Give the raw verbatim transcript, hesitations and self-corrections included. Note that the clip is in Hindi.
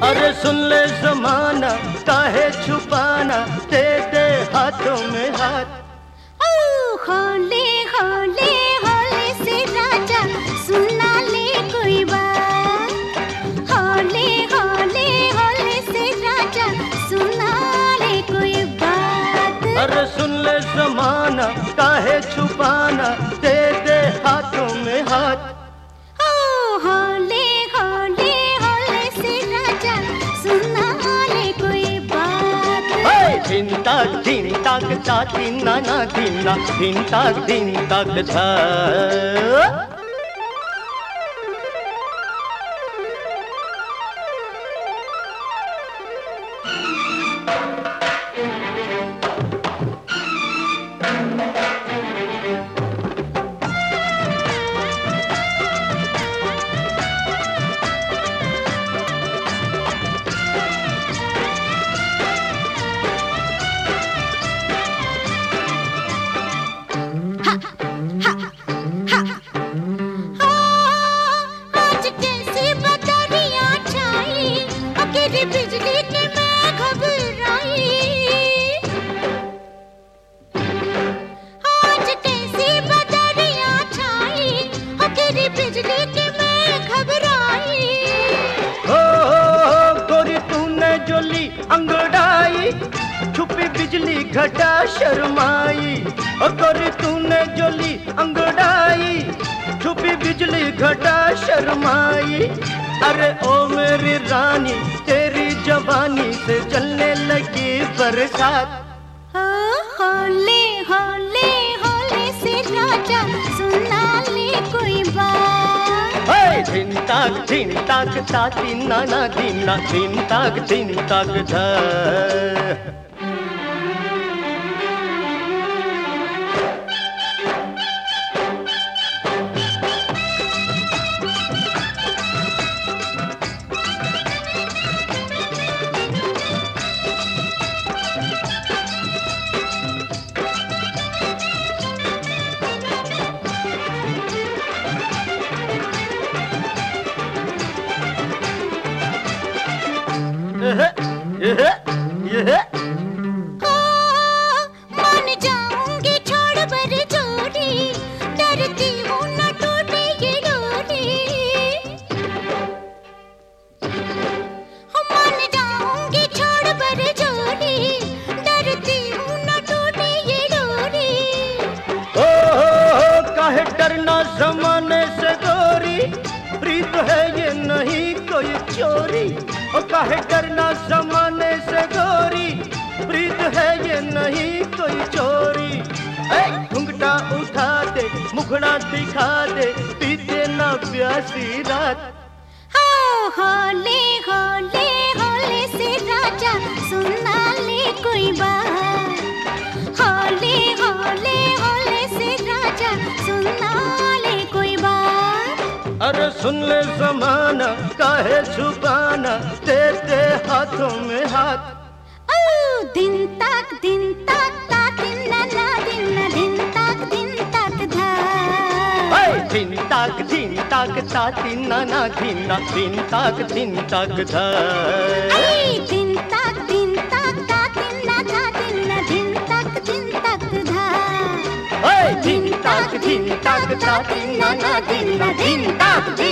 अरे सुन ले जमाना काहे छुपाना, दे दे हाथों में हाथ। ओ होले होले होले से राजा सुना ले कोई बात, होले होले होले से राजा सुना ले कोई बात। अरे सुन ले जमाना काहे छुपाना, दे दे हाथों में हाथ। ओ होले होले होले से राजा सुना ले कोई बात। धिन ताक धिन ताक ता धिना ना धिना, धिन ताक धिन ताक धा। बिजली की मैं घबराई, आज कैसी बदरियां छाई, गिरी बिजली की मैं घबराई। ओ गोरी तूने जो ली अंगड़ाई, छुपी बिजली घटा शर्माई। ओ गोरी तूने जो ली अंगड़ाई, छुपी बिजली घटा शर्माई। अरे ओ मेरी रानी तेरी जवानी से चलने लगी बरसात। ओ होले होले होले से राजा सुना ले कोई बात। धिन ताक धिन ताक ता धिना ना धिना, धिन ताक धिन ताक धा। मान जाऊंगी छोड़ बर जोड़ी, डरती हूँ न टूटे ये डोरी। मान जाऊंगी छोड़ बर जोड़ी, डरती हूँ न टूटे ये डोरी। ओ काहे डरना जमाने से गोरी, प्रीत है ये नहीं कोई चोरी। ओ काहे डरना जमाने से गोरी, प्रीत है ये नहीं कोई चोरी। घुंघटा उठा दे मुखड़ा दिखा दे, पीते ना प्यासी रात। ओ होले होले होले से राजा सुना ले कोई बात, होले होले होले से राजा सुना ले कोई बात। अरे सुन ले जमाना काहे छुपाना, दे दे हाथों में हाथ। ओ दिन तक दिन तक ता दिना ना दिना, दिन तक दिन तक धा। धिन ताक धिन ताक ता धिना ना धिना, धिन ताक धिन ताक धा। दिन तक दिन तक ता दिना ना दिना, दिन तक दिन तक धा। धिन ताक धिन ताक ता धिना ना धिना, धिन ताक धिन